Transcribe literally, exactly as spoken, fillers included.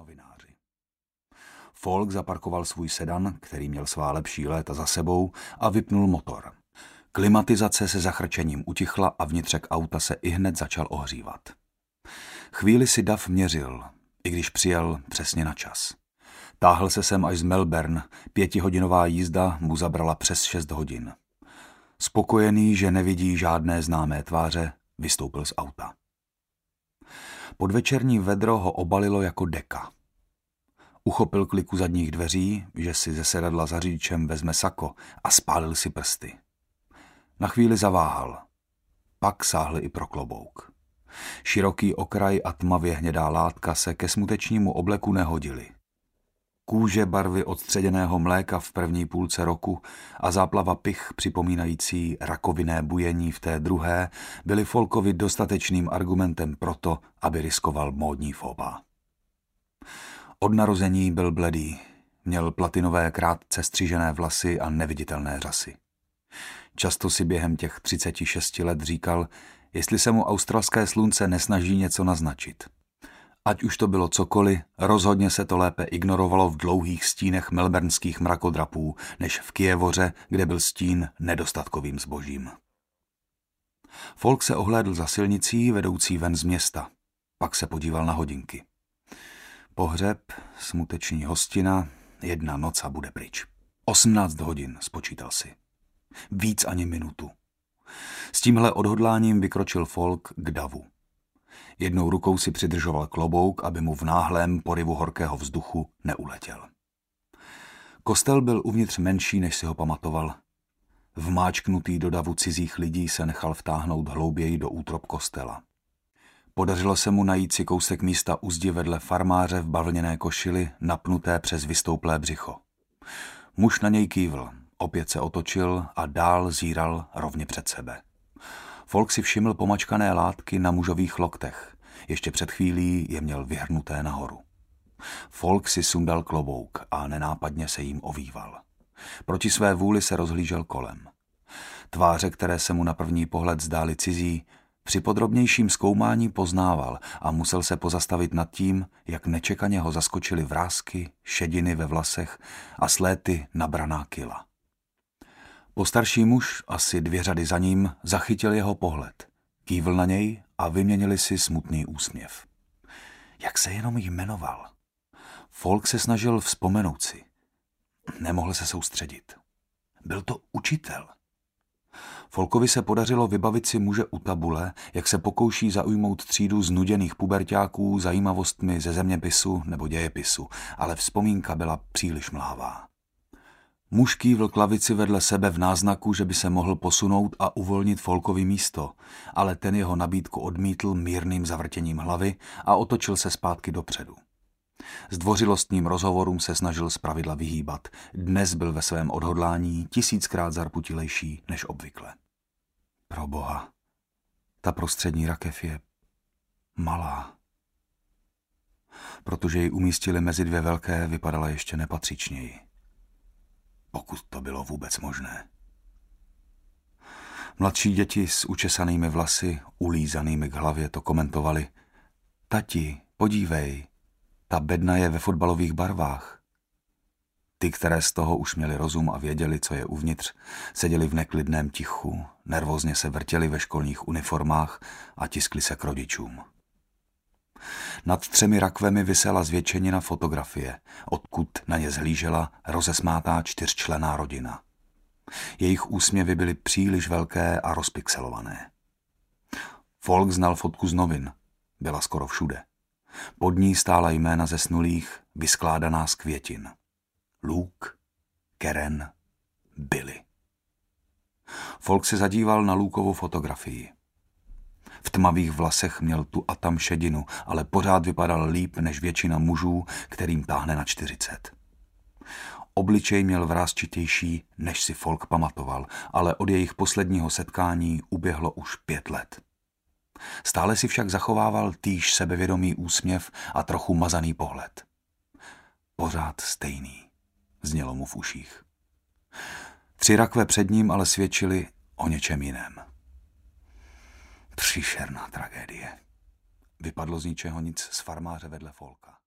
novináři. Folk zaparkoval svůj sedan, který měl svá lepší léta za sebou, a vypnul motor. Klimatizace se zachrčením utichla a vnitřek auta se ihned začal ohřívat. Chvíli si Duff měřil, i když přijel přesně na čas. Táhl se sem až z Melbourne, pětihodinová jízda mu zabrala přes šest hodin. Spokojený, že nevidí žádné známé tváře, vystoupil z auta. Podvečerní vedro ho obalilo jako deka. Uchopil kliku zadních dveří, že si ze sedadla za řidičem vezme sako, a spálil si prsty. Na chvíli zaváhal. Pak sáhl i pro klobouk. Široký okraj a tmavě hnědá látka se ke smutečnímu obleku nehodily. Kůže barvy odstředěného mléka v první půlce roku a záplava pich připomínající rakovinné bujení v té druhé byly Folkovi dostatečným argumentem pro to, aby riskoval módní fóba. Od narození byl bledý, měl platinové krátce střížené vlasy a neviditelné řasy. Často si během těch třiceti šesti let říkal, jestli se mu australské slunce nesnaží něco naznačit. Ať už to bylo cokoliv, rozhodně se to lépe ignorovalo v dlouhých stínech melbourneských mrakodrapů, než v Kyevoře, kde byl stín nedostatkovým zbožím. Folk se ohlédl za silnicí vedoucí ven z města. Pak se podíval na hodinky. Pohřeb, smuteční hostina, jedna noc a bude pryč. Osmnáct hodin, spočítal si. Víc ani minutu. S tímhle odhodláním vykročil Folk k davu. Jednou rukou si přidržoval klobouk, aby mu v náhlém poryvu horkého vzduchu neuletěl. Kostel byl uvnitř menší, než si ho pamatoval. Vmáčknutý do davu cizích lidí se nechal vtáhnout hlouběji do útrob kostela. Podařilo se mu najít si kousek místa u zdi vedle farmáře v bavlněné košili, napnuté přes vystouplé břicho. Muž na něj kývl, opět se otočil a dál zíral rovně před sebe. Folk si všiml pomačkané látky na mužových loktech. Ještě před chvílí je měl vyhrnuté nahoru. Folk si sundal klobouk a nenápadně se jim ovýval. Proti své vůli se rozhlížel kolem. Tváře, které se mu na první pohled zdály cizí, při podrobnějším zkoumání poznával a musel se pozastavit nad tím, jak nečekaně ho zaskočily vrásky, šediny ve vlasech a sléty nabraná kila. Postarší muž, asi dvě řady za ním, zachytil jeho pohled. Kývl na něj a vyměnili si smutný úsměv. Jak se jenom jmenoval? Folk se snažil vzpomenout si. Nemohl se soustředit. Byl to učitel. Folkovi se podařilo vybavit si muže u tabule, jak se pokouší zaujmout třídu znuděných puberťáků zajímavostmi ze zeměpisu nebo dějepisu, ale vzpomínka byla příliš mlhavá. Muž kývl k lavici vedle sebe v náznaku, že by se mohl posunout a uvolnit Folkovi místo, ale ten jeho nabídku odmítl mírným zavrtěním hlavy a otočil se zpátky dopředu. Zdvořilostním rozhovorům se snažil zpravidla vyhýbat. Dnes byl ve svém odhodlání tisíckrát zarputilejší než obvykle. Proboha, ta prostřední rakev je malá. Protože ji umístili mezi dvě velké, vypadala ještě nepatřičněji. Pokud to bylo vůbec možné. Mladší děti s učesanými vlasy, ulízanými k hlavě, to komentovali. Tati, podívej, ta bedna je ve fotbalových barvách. Ty, které z toho už měli rozum a věděli, co je uvnitř, seděli v neklidném tichu, nervózně se vrtěli ve školních uniformách a tiskli se k rodičům. Nad třemi rakvemi visela zvětšenina fotografie, odkud na ně zhlížela rozesmátá čtyřčlenná rodina. Jejich úsměvy byly příliš velké a rozpixelované. Folk znal fotku z novin, byla skoro všude. Pod ní stála jména zesnulých, vyskládaná z květin. Luke, Karen, Billy. Folk se zadíval na Lukeovu fotografii. V tmavých vlasech měl tu a tam šedinu, ale pořád vypadal líp než většina mužů, kterým táhne na čtyřicet. Obličej měl vrásčitější, než si Folk pamatoval, ale od jejich posledního setkání uběhlo už pět let. Stále si však zachovával týž sebevědomý úsměv a trochu mazaný pohled. Pořád stejný, znělo mu v uších. Tři rakve před ním ale svědčili o něčem jiném. Příšerná tragédie. Vypadlo z ničeho nic z farmáře vedle Folka.